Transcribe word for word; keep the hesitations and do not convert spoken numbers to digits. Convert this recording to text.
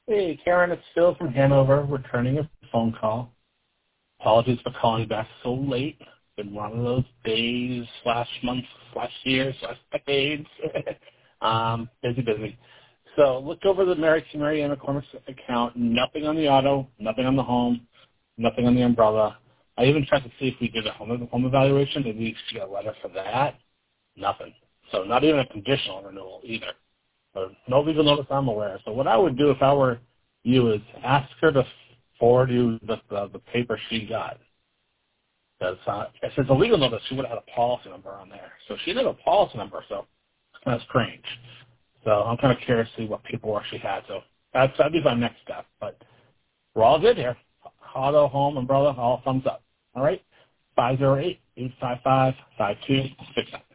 Hey, Karen, it's Phil from Hanover, returning a phone call. Apologies for calling back so late. Been one of those days, slash months, slash years, slash decades. um, busy, busy. So look over the Mary Mary Ann McCormick's account. Nothing on the auto, nothing on the home, nothing on the umbrella. I even tried to see if we did a home, home evaluation. Did we get a letter for that? Nothing. So not even a conditional renewal either. So no legal notice I'm aware. So what I would do if I were you is ask her to forward you the, the, the paper she got. Because uh, if it's a legal notice, she would have had a policy number on there. So she didn't have a policy number, so it's kind of strange. So I'm kind of curious to see what paperwork she had. So that's, that'd be my next step. But we're all good here. Auto, home, umbrella, all thumbs up. All right? five zero eight, eight five five, five two six nine.